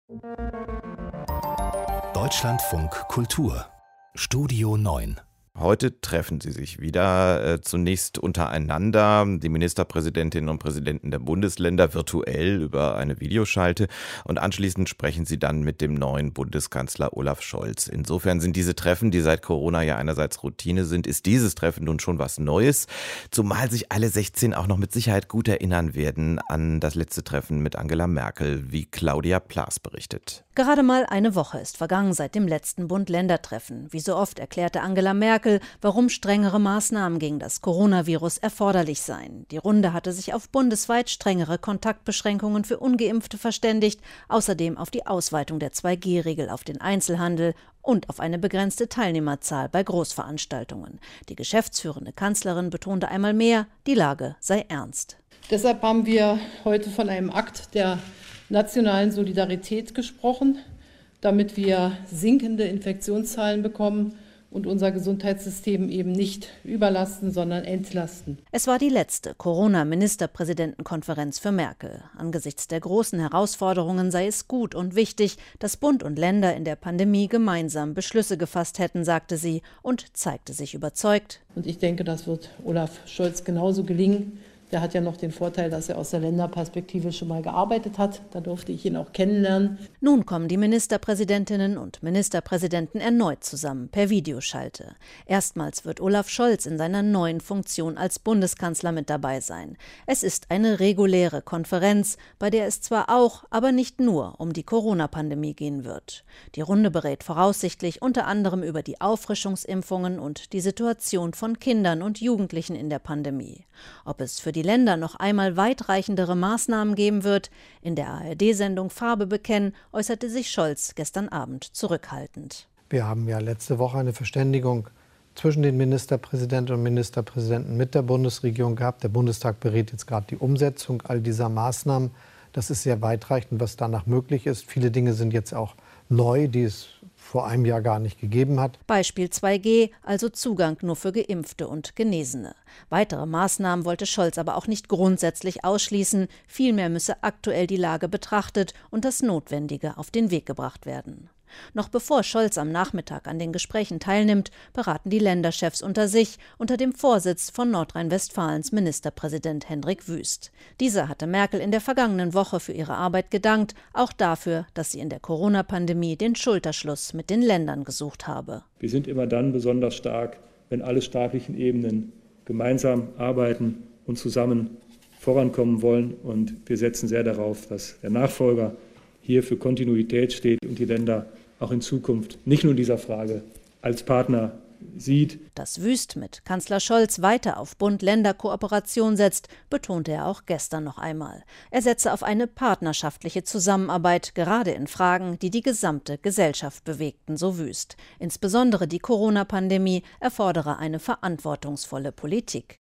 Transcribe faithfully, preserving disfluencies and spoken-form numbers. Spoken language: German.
Deutschlandfunk Kultur Studio neun. Heute treffen sie sich wieder, äh, zunächst untereinander, die Ministerpräsidentinnen und Präsidenten der Bundesländer virtuell über eine Videoschalte, und anschließend sprechen sie dann mit dem neuen Bundeskanzler Olaf Scholz. Insofern sind diese Treffen, die seit Corona ja einerseits Routine sind, ist dieses Treffen nun schon was Neues, zumal sich alle sechzehn auch noch mit Sicherheit gut erinnern werden an das letzte Treffen mit Angela Merkel, wie Claudia Plaß berichtet. Gerade mal eine Woche ist vergangen seit dem letzten Bund-Länder-Treffen. Wie so oft erklärte Angela Merkel, warum strengere Maßnahmen gegen das Coronavirus erforderlich seien. Die Runde hatte sich auf bundesweit strengere Kontaktbeschränkungen für Ungeimpfte verständigt, außerdem auf die Ausweitung der zwei G Regel auf den Einzelhandel und auf eine begrenzte Teilnehmerzahl bei Großveranstaltungen. Die geschäftsführende Kanzlerin betonte einmal mehr, die Lage sei ernst. Deshalb haben wir heute von einem Akt der nationalen Solidarität gesprochen, damit wir sinkende Infektionszahlen bekommen und unser Gesundheitssystem eben nicht überlasten, sondern entlasten. Es war die letzte Corona-Ministerpräsidentenkonferenz für Merkel. Angesichts der großen Herausforderungen sei es gut und wichtig, dass Bund und Länder in der Pandemie gemeinsam Beschlüsse gefasst hätten, sagte sie und zeigte sich überzeugt. Und ich denke, das wird Olaf Scholz genauso gelingen. Der hat ja noch den Vorteil, dass er aus der Länderperspektive schon mal gearbeitet hat. Da durfte ich ihn auch kennenlernen. Nun kommen die Ministerpräsidentinnen und Ministerpräsidenten erneut zusammen per Videoschalte. Erstmals wird Olaf Scholz in seiner neuen Funktion als Bundeskanzler mit dabei sein. Es ist eine reguläre Konferenz, bei der es zwar auch, aber nicht nur um die Corona-Pandemie gehen wird. Die Runde berät voraussichtlich unter anderem über die Auffrischungsimpfungen und die Situation von Kindern und Jugendlichen in der Pandemie. Ob es für die Länder noch einmal weitreichendere Maßnahmen geben wird, in der A R D-Sendung Farbe bekennen, äußerte sich Scholz gestern Abend zurückhaltend. Wir haben ja letzte Woche eine Verständigung zwischen den Ministerpräsidenten und Ministerpräsidenten mit der Bundesregierung gehabt. Der Bundestag berät jetzt gerade die Umsetzung all dieser Maßnahmen. Das ist sehr weitreichend, was danach möglich ist. Viele Dinge sind jetzt auch neu, die es vor einem Jahr gar nicht gegeben hat. Beispiel zwei G, also Zugang nur für Geimpfte und Genesene. Weitere Maßnahmen wollte Scholz aber auch nicht grundsätzlich ausschließen. Vielmehr müsse aktuell die Lage betrachtet und das Notwendige auf den Weg gebracht werden. Noch bevor Scholz am Nachmittag an den Gesprächen teilnimmt, beraten die Länderchefs unter sich unter dem Vorsitz von Nordrhein-Westfalens Ministerpräsident Hendrik Wüst. Dieser hatte Merkel in der vergangenen Woche für ihre Arbeit gedankt, auch dafür, dass sie in der Corona-Pandemie den Schulterschluss mit den Ländern gesucht habe. Wir sind immer dann besonders stark, wenn alle staatlichen Ebenen gemeinsam arbeiten und zusammen vorankommen wollen. Und wir setzen sehr darauf, dass der Nachfolger hier für Kontinuität steht und die Länder auch in Zukunft nicht nur in dieser Frage als Partner sieht. Dass Wüst mit Kanzler Scholz weiter auf Bund-Länder-Kooperation setzt, betonte er auch gestern noch einmal. Er setze auf eine partnerschaftliche Zusammenarbeit, gerade in Fragen, die die gesamte Gesellschaft bewegten, so Wüst. Insbesondere die Corona-Pandemie erfordere eine verantwortungsvolle Politik.